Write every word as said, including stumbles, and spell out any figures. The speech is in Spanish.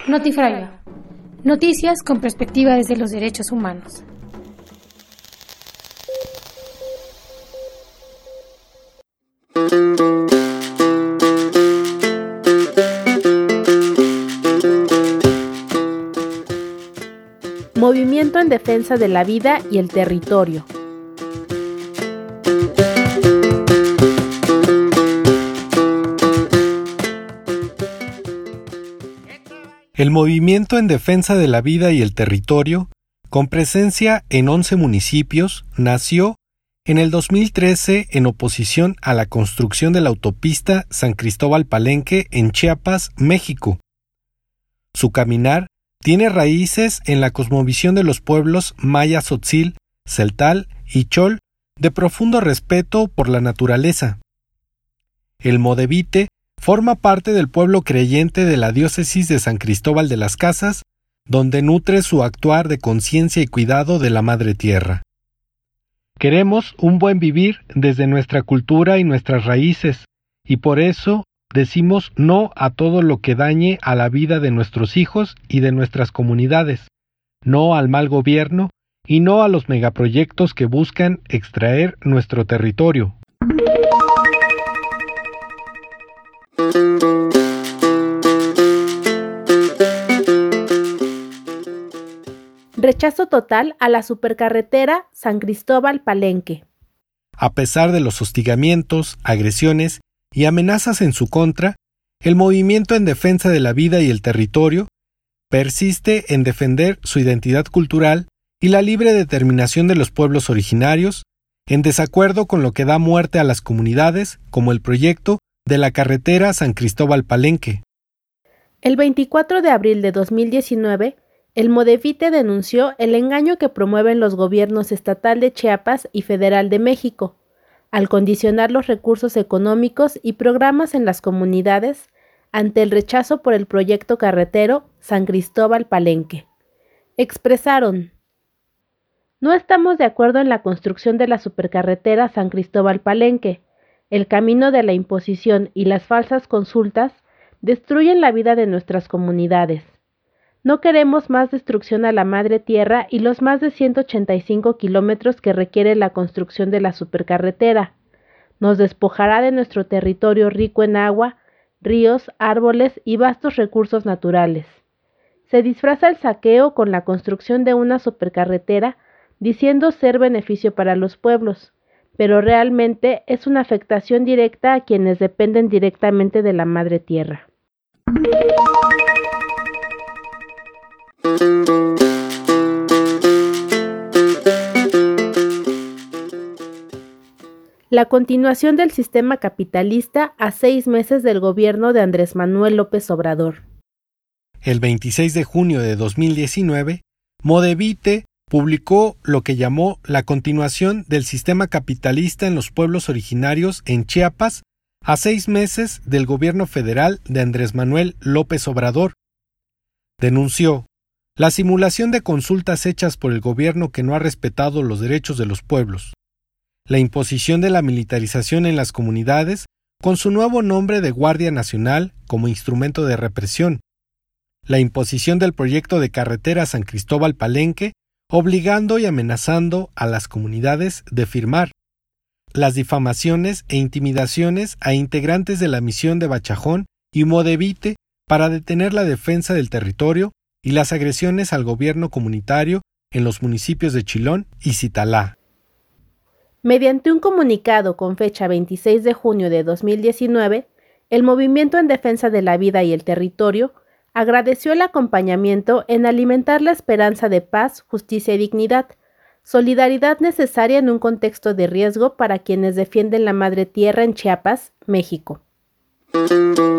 Notifragua. Noticias con perspectiva desde los derechos humanos. Movimiento en defensa de la vida y el territorio. El Movimiento en Defensa de la Vida y el Territorio, con presencia en once municipios, nació en el dos mil trece en oposición a la construcción de la autopista San Cristóbal Palenque en Chiapas, México. Su caminar tiene raíces en la cosmovisión de los pueblos maya tzotzil, celtal y chol, de profundo respeto por la naturaleza. El Modevite forma parte del pueblo creyente de la diócesis de San Cristóbal de las Casas, donde nutre su actuar de conciencia y cuidado de la Madre Tierra. Queremos un buen vivir desde nuestra cultura y nuestras raíces, y por eso decimos no a todo lo que dañe a la vida de nuestros hijos y de nuestras comunidades, no al mal gobierno y no a los megaproyectos que buscan extraer nuestro territorio. Rechazo total a la supercarretera San Cristóbal Palenque. A pesar de los hostigamientos, agresiones y amenazas en su contra, el Movimiento en Defensa de la Vida y el Territorio persiste en defender su identidad cultural y la libre determinación de los pueblos originarios, en desacuerdo con lo que da muerte a las comunidades, como el proyecto de la carretera San Cristóbal Palenque. El veinticuatro de abril de dos mil diecinueve, el Modevite denunció el engaño que promueven los gobiernos estatal de Chiapas y federal de México, al condicionar los recursos económicos y programas en las comunidades ante el rechazo por el proyecto carretero San Cristóbal Palenque. Expresaron: "No estamos de acuerdo en la construcción de la supercarretera San Cristóbal Palenque. El camino de la imposición y las falsas consultas destruyen la vida de nuestras comunidades. No queremos más destrucción a la Madre Tierra y los más de ciento ochenta y cinco kilómetros que requiere la construcción de la supercarretera. Nos despojará de nuestro territorio rico en agua, ríos, árboles y vastos recursos naturales. Se disfraza el saqueo con la construcción de una supercarretera diciendo ser beneficio para los pueblos, pero realmente es una afectación directa a quienes dependen directamente de la Madre Tierra". La continuación del sistema capitalista a seis meses del gobierno de Andrés Manuel López Obrador. El veintiséis de junio de dos mil diecinueve, Modevite publicó lo que llamó la continuación del sistema capitalista en los pueblos originarios en Chiapas a seis meses del gobierno federal de Andrés Manuel López Obrador. Denunció la simulación de consultas hechas por el gobierno que no ha respetado los derechos de los pueblos, la imposición de la militarización en las comunidades con su nuevo nombre de Guardia Nacional como instrumento de represión, la imposición del proyecto de carretera San Cristóbal Palenque, obligando y amenazando a las comunidades de firmar, las difamaciones e intimidaciones a integrantes de la misión de Bachajón y Modevite para detener la defensa del territorio y las agresiones al gobierno comunitario en los municipios de Chilón y Zitalá. Mediante un comunicado con fecha veintiséis de junio de dos mil diecinueve, el Movimiento en Defensa de la Vida y el Territorio agradeció el acompañamiento en alimentar la esperanza de paz, justicia y dignidad, solidaridad necesaria en un contexto de riesgo para quienes defienden la Madre Tierra en Chiapas, México.